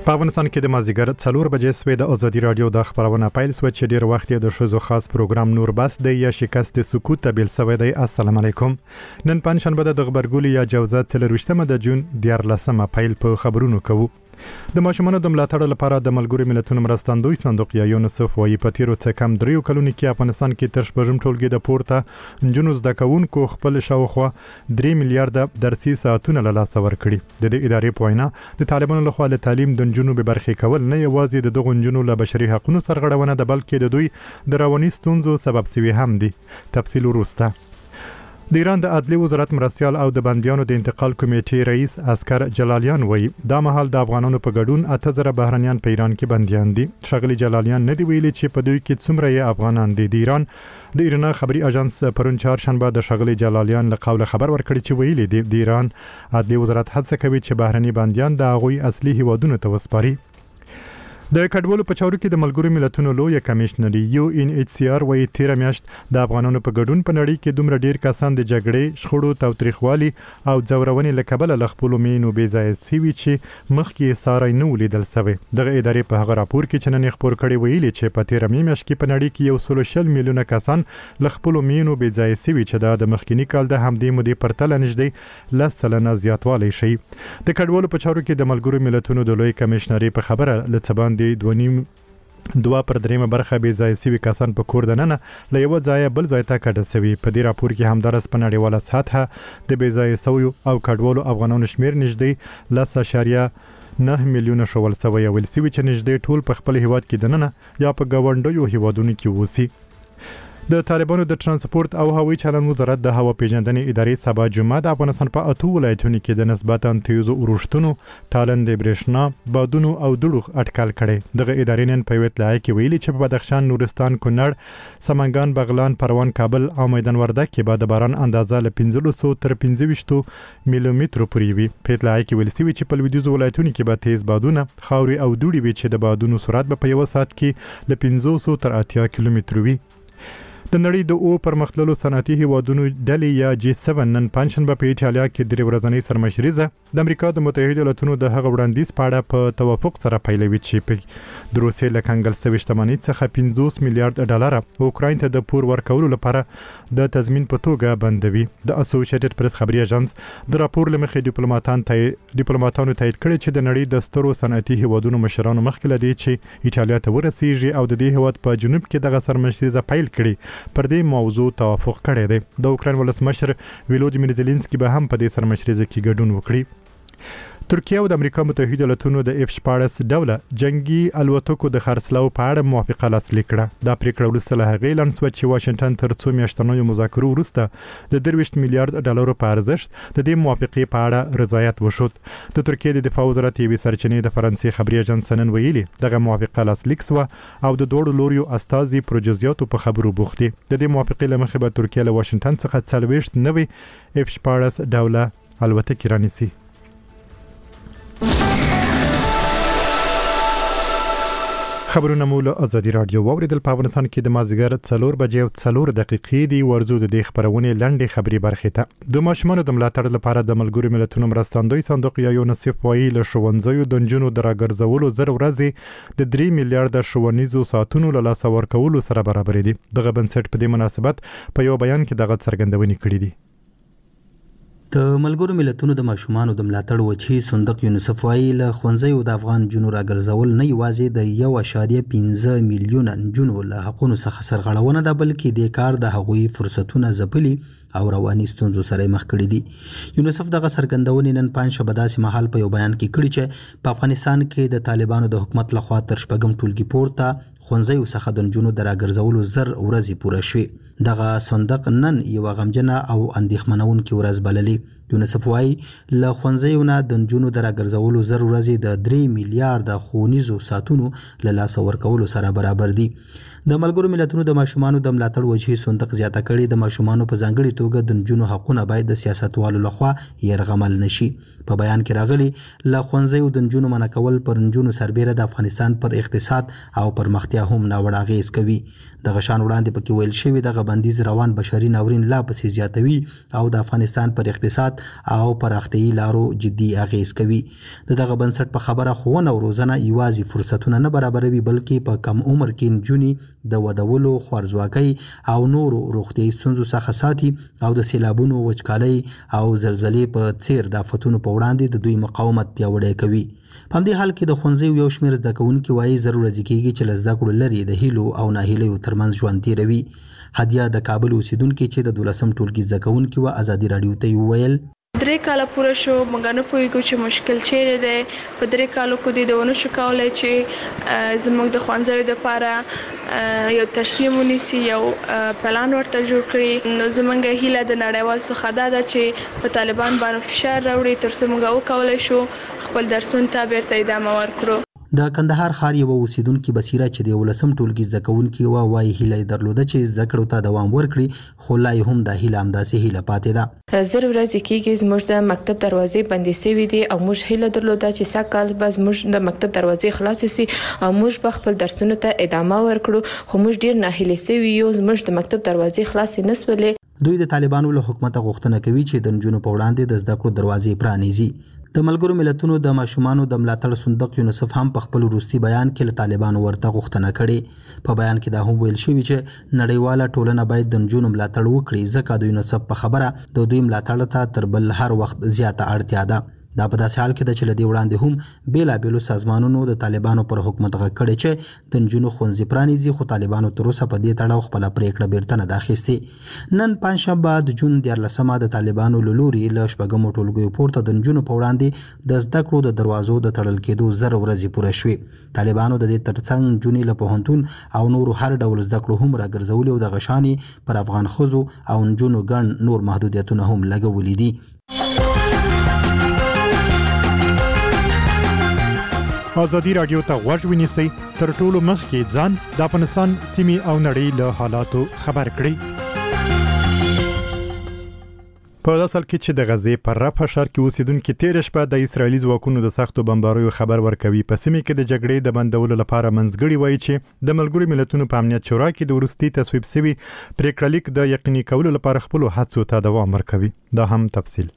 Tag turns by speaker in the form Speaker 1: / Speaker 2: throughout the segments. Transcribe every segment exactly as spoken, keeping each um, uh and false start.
Speaker 1: په افغانستان کې د مازیګر څلور بجې سوې د ازادي رادیو د خبرونه پیل سو چې ډیر وخت د شوزو خاص پروګرام نور بس د یا شکست سکوت تبل سوې دی. السلام علیکم. نن پنځشنبه د خبرګولي یا جوزه څلروشتمه د جون دیارلسمه پیل په خبرونو کوو. د ماشومانو د ملاتړ لپاره د ملګرو ملتونو مرستندوی صندوق یا یونیسف وايي په تیرو څه کم دریو کلونو کې افغانستان کې تر شپږم ټولګي د پورته نجونو زده کوونکو خپل شاوخوا درې میلیارډ درسي ساعتونه له لاسه ورکړي. د دې ادارې په وینا د طالبانو لخوا له تعلیم د نجونو به برخې کول نه یوازې د دغو نجونو له بشري حقوقو سرغړونه ده بلکې د دوی د رواني ستونزو سبب سوي هم دي. تفصیل وروسته. د ایران د عدلي وزارت مرستیال او د بندیانو د انتقال کمیټې رئیس عسکر جلالیان وایي دا مهال د افغانانو په ګډون اته زره بهرنیان په ایران کې بندیان دي. ښاغلي جلالیان نه دی ویلي چې په دوی کې څومره یې افغانان دي. د ایران د ایرنا خبري اژانس پرون چهارشنبه د ښاغلي جلالیان له قوله خبر ورکړی چې ویلي دی د ایران عدلي وزارت هڅه کوي چې بهرني بندیان د هغوی اصلي هیوادونو ته وسپاري. د کډوالو په چارو کې د ملګرو ملتونو لوی کمشنر یو ان ایچ سی آر وايي تیر میاشت د افغانانو په ګډون په نړۍ کې دومره ډیر کسان د جګړې شخړو تاوتریخوالي او ځورونې له کبله له خپلو مینو بې ځایه سوي چې مخکې ساری نه ولیدل سوی. دغه ادارې په هغه راپور کې چې نن خپور کړی ویلي چې په تیر میاشت کې په نړۍ کې یو سل شل میلیونه کسان له خپلو مینو بې ځایه سوي چې دا د مخکینی کال د همدې مودې پرتله نږدې لس سلنه زیاتوالی شي. د کډوالو په چارو کې د ملګرو ملتونو د لوی کمشنري په خبره لڅبان د دونیم دوا پر دریمه برخه بې ځای سوي کسان په کور دننه له یو ځای بل ځای ته کډه سوي. په دې راپور کې همدارس په نړیواله سطحه د بې ځای سویو او کډوالو افغانانو شمیر نږدې لس اعشاریه نه میلیونه شول سوی او ول سوي چې نږدې ټول په خپل هیواد کې دننه یا په ګاونډیو هیوادونو کې ووسی. د طالبانو د ترانسپورت او هوایي چلند وزارت د هوا پیژندنې ادارې سبا جمعه د افغانستان په اتو ولایتونو کې د نسبتاً تیزو اورښتونو، تالند برېښنا، بادونو او دوړو اټکل کړي. دغه ادارې نن په یوه اطلاع کې ویلي چې په بدخشان، نورستان، کونړ، سمنګان، بغلان، پروان، کابل او میدان وردګ کې به د باران اندازه له پنځه سوه تر پنځه ویشت میلیمترو پورې وي. په اطلاع کې ویل شوي چې په لویدیځو ولایتونو کې به تیز بادونه، خاورې او دوړې وي چې د بادونو سرعت به په یو ساعت کې له پنځه سوه تر اتیا کیلومترو وي. د نړۍ د او پرمختللو صنعتي هیوادونو ډلې یا جی سبعه نن پنځشنبه په ایټالیا کې درې ورځنۍ سرمشریزه د امریکا د متحده ایالاتونو د هغه وړاندیز په اړه په توافق سره پیلوي چې په د روسیې له کنګل سوي شتمنۍ څخه پنځوس میلیارډ ډالر اوکراین ته د پور ورکولو لپاره د تضمین په توګه بندوي. د اسوسییټډ پریس خبري اژانس د راپور لمخې ډیپلوماټان ته ډیپلوماټانو تایید کړی چې د نړۍ د سترو صنعتي هیوادونو مشرانو مخکې لدی چې ایټالیا ته ورسیږي او د دې هیواد په جنوب کې دغه سرمشریزه پیل کړي پر دې موضوع توافق کړی دی. د اوکراین ولسمشر ویلودیمیر زيلنسکي به هم په دې سرمشریزه کې ګډون وکړي. ترکیه او د امریکا متحده ایالاتونو د اف شپاړس ډوله جنگي الوتکو د خرڅلاو په اړه موافقه لاسلیک کړه. دا پریکړه وروسته له هغې اعلان شوه چې واشنګټن تر څو میاشتنیو مذاکرو وروسته د درویشت میلیارډ ډالرو په ارزښت د دې موافقې په اړه رضایت وشود. د ترکیې د دفاع وزارت یوې سرچینې د فرانسې خبري اژانس نن ویلي دغه موافقه لاسلیک شوه او د دوړو لوریو استازي پر جزئیاتو په خبرو بوخت دي. د دې موافقې له مخې به ترکیه له واشنګټن څخه څلوېښت نوې اف شپاړس ډوله الوتکې رانیسي. خبرونه مو له ازادي رادیو واوریدل. په افغانستان کې د مازیګر څلور بجې او څلور دقیقې دی. ورزو د دې خبرونې لنډې خبري برخې ته. د ماشومانو د ملاتړ لپاره د ملګرو ملتونو مرستندوی صندوق یا یونیسف وايي له ښوونځیو د نجونو د راګرځولو زر ورځې د درې میلیارډ ښوونیزو ساعتونو له لاسه ورکولو سره برابر دي. دغه بنسټ په دې مناسبت په یو بیان کې دغه څرګندونې کړې دي.
Speaker 2: د ملګرو ملتونو د ماشومانو د ملاتړ وچی صندوق یونیسف وايي له ښوونځیو د افغان نجونو راګرځول نه یوازې د یو اعشاریه پنځه میلیونه نجونو له حقونو څخه سرغړونه ده بلکې د کار د هغوی فرصتونه ځپلي او رواني ستونزو سره مخ کړي دي. یونیسف دغه څرګندونې نن پنځشنبه داسې مهال په یو بیان کې کړي چې په افغانستان کې د طالبانو د حکومت لخوا تر شپږم ټولګي پورته ښوونځیو څخه د نجونو د راګرځولو زر ورځې پوره شوې. دغه صندوق نن یو غمجنه او اندېښمنونکې ورځ بللې. یونیسف وايي له ښوونځیو نه د نجونو د راګرځولو زر ورځې د درې میلیارډ ښوونیزو ساعتونو له لاسه ورکولو سره برابر دي. د ملګرو ملتونو د ماشومانو د ملاتړ وجهي صندوق زیاته کړي د ماشومانو په ځانګړي توګه د نجونو حقونه باید د سیاستوالو لخوا يرغمل نشي. په بیان کې راغلي له ښوونځیو د نجونو منع کول پر نجونو سربېره د افغانستان پر اقتصاد او پرمختیا هم ناوړه اغېز کوي. دغه شان وړاندې پکې ویل شوی دغه بندیز روان بشري ناورین لا پسې زیاتوي او د افغانستان پر اقتصاد او پراختیایي لارو جدي اغېز کوي. دغه بنسټ په خبره ښوونه او روزنه یوازې فرصتونه نه برابروي بلکې په کم عمر کې نجونې د ودولو خوارځواکۍ او نورو روغتیایي ستونزو څخه ساتي او د سیلابونو وچکالۍ او زلزلې په څیر د آفتونو په وړاندې د دوی مقاومت پیاوړی کوي. په همدې حال کې د ښوونځیو یو شمېر زده کوونکي وایي زر ورځې کېږي چې له زده کړو لرې د هیلو او ناهیلیو ترمنځ ژوند تېروي. هدیه د کابل اوسیدونکي چې د دولسم ټولګي زده کوونکي وه ازادي راډیو ته وویل
Speaker 3: درې کاله پوره شو موږ نه پوهیږو چې مشکل چیرې دی. په درې کالو کې د ونه شو کولی چې زموږ د ښوونځیو دپاره یو تصمیم ونیسي یو پلان ورته جوړ کړي. نو زموږ هیله د نړیوال څخه دا ده چې په طالبان باندې فشار راوړي تر څو موږ وکولی شو خپل درسونو ته بیرته ادامه ورکړو.
Speaker 2: د کندهار ښار یوه اوسیدونکي بصیره چې د یولسم ټولګي زده کوونکي وه وایي هیله یې درلوده چې زده کړو ته دوام ورکړي خو لا یې هم دا هیله همداسې هیله پاتې ده.
Speaker 4: زر ورځې کېږي زموږ د مکتب دروازې بندې سوي دي او موږ هیله درلوده چې سږ کال به زموږ د مکتب دروازې خلاصې سي او موږ به خپل درسونو ته ادامه ورکړو خو موږ ډېر ناهیلې سوي یو زموږ د مکتب دروازې خلاصې نه سولې.
Speaker 2: دوی د طالبانو له حکومته غوښتنه کوي چې د نجونو په وړاندې د زده کړو دروازې پرانیزي. د ملګرو ملتونو د ماشومانو د ملاتړ صندوق یونیسف هم په خپل وروستي بیان کې له طالبانو ورته غوښتنه کړې. په بیان کې دا هم ویل شوي چې نړیواله ټولنه باید د نجونو ملاتړ وکړي ځکه د یونیسف په خبره د دوی ملاتړ ته تر بل هر وخت زیاته اړتیا ده. دا په داسې حال کې ده چې له دې وړاندې هم بېلابېلو سازمانونو د طالبانو پر حکومت غږ کړی چې د نجونو ښوونځي پرانیزي خو طالبانو تر اوسه په دې تړاو خپله پرېکړه بیرته نه ده اخیستې. نن پنجشنبه د جون دیارلسمه د طالبانو له لوري له شپږمو ټولګیو پورته د نجونو په وړاندې د زده کړو د دروازو د تړل کېدو زر ورځې پوره شوې. طالبانو د دې ترڅنګ نجونې له پوهنتون او نورو هر ډول زده کړو هم راګرځولي او دغه شانې پر افغان ښځو او نجونو ګڼ نور محدودیتونه هم لګولي دي.
Speaker 1: ازادي راډیو ته غوږ ونیسئ تر ټولو مخکې ځان د افغانستان سیمې او نړۍ له حالاتو خبر کړئ. په اصل کې چې د غزې پر رفح ښار کې اوسیدونکي تېره شپه د اسرایلي ځواکونو د سختو بمباریو خبر ورکوي. په سیمه کې د جګړې د بندولو لپاره منځګړي وایي چې د ملګرو ملتونو په امنیت شورا کې د وروستي تصویب شوي پریکړه لیک د یقیني کولو لپاره خپلو هڅو ته دوام ورکوي. دا هم تفصیل.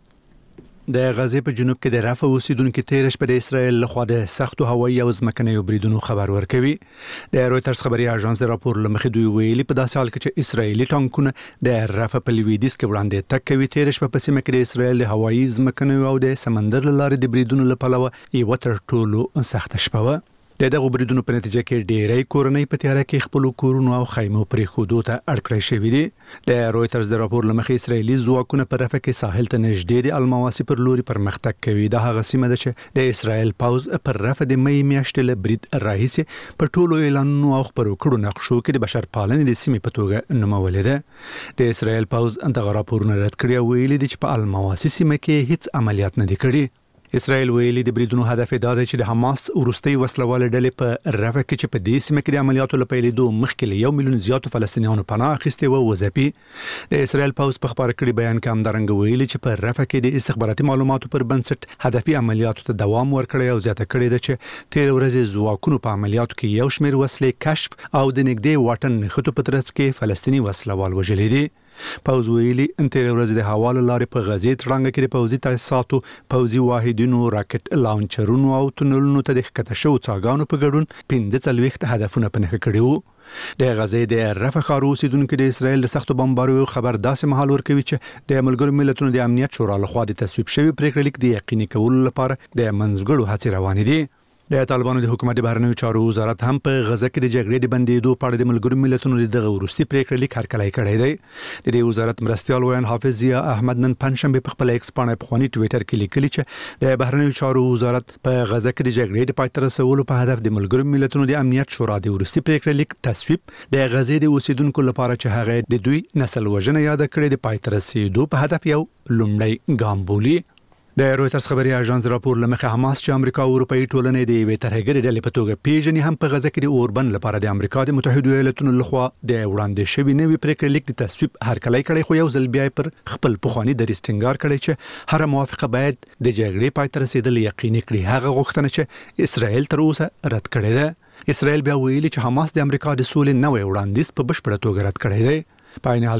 Speaker 5: د غزې په جنوب کې د رفح اوسیدونکو تېره شپه د اسرایل لخوا د سختو هوایي او ځمکنیو بریدونو خبر ورکوي. د رویټرز خبري اژانس د راپور لمخې دوی ویلي په داسې حال کې چې اسرایلي ټانکونه د رفح په لویدیځ کې وړاندې تګ کوي. تېره شپه په سیمه کې د اسرایل د هوایي ځمکنیو او د سمندر له لارې د بریدونو له پلوه یو تر ټولو سخته شپه وه. د دغه بریدونو په نتیجه کې ډېری کورنۍ په تیاره کې خپل کورونو او خیمو پرې خودو ته اړ کړی شوي دي. د رویټرز د راپور لمخې اسرایلي ځواکونه په رفح کې ساحل ته نږدې د المواسی پر لوري پرمختګ کوي. دا هغه سیمه ده چې د اسرایل پوز پر رفح د مې میاشتې له برید راهیسې په ټولو اعلانونو او خبرو کړو نقشو کې د بشرپالنې د سیمې په توګه نومولې ده. د اسرایل پوز دغه راپورونه رد کړي او ویلي دي چې په المواسی سیمه کې هیڅ عملیات نه دي کړي. اسرائیل ویلي د بریدونو هدف دا دی چې د حماس ورستي وسلواله ډلې په رفح کې چې په دې سیمه کې د عملیاتو لپاره لیدو مخکې له یو میلیون زیاتو فلسطینیانو پناه اخیستې و وځپي. د اسرائیل پوز په خبر کړي بیان کې همدارنګه ویلي چې په رفح کې د استخباراتي معلوماتو پر بنسټ هدفي عملیاتو ته دوام ورکړی او زیاته کړی ده چې تیر ورځې ځواکونو په عملیاتو کې یو شمېر وسلې کشف او د نږدې واټن نښتو په ترڅ کې فلسطینی وسلوال وژلي دي. پوز ویلي ان تیر ورځ د حواله لارې په غزې ترانګه کې د پوزي تاسیساتو پوزي واحدونو راکټ لانچرونو او تونلونو ته د ښکته شو څاګانو په ګډون پنځه څلوېښت هدفونه په نښه کړي وو. د غزې د رفح ښار اوسیدونکو د اسرایل د سختو بمباریو خبر داسې مهال ورکوي چې د ملګرو ملتونو د امنیت شورا لخوا د تصویب شوی پریکړه لیک د یقیني کولو لپاره د منځګړو هڅې روانې دي. د طالبانو د حکومت د بهرنیو چارو وزارت هم په غزه کې د جګړې د بندېدو په اړه د ملګرو ملتونو دغه وروستي پریکړه لیک هرکلی کړی دی. د دې وزارت مرستیال ویان حافظ ضیا احمد نن پنځشنبه په خپل ایکس باندې په خواني ټوئیټر کې لیکلي چې د بهرنیو چارو وزارت په غزه کې د جګړې د پای ته رسولو په هدف د ملګرو ملتونو د امنیت شورا د وروستي پریکړه لیک تصویب د غزې د اوسیدونکو لپاره چې هغه د دوی نسل وژنه یاد کړې د پای ته رسیدو په هدف یو لومړی ګام بولي. د رويټرز خبري اژانس راپور لمخه حماس چې امریکا او اروپאי ټولنې د وی ترهګری ډلې په توګه پیژني هم په غزه کې د اوربند لپاره د امریکا د متحده ایالاتونو لخوا د وړاندې شوی نوی پریکړه لیک د تصویب هرکلی کړي خو یو ځل بیا پر خپل پخوانی د ریسټینګار کړي چې هر موافقه باید د جګړې پای ته رسیدل یقیني کړي. هغه غوښتنه چې اسرائیل تر اوسه رد کړې ده. اسرائیل بیا ویلي چې حماس د امریکا د سولې نوې وړاندیز په بشپړه توګه رد کړی دی. په عین حال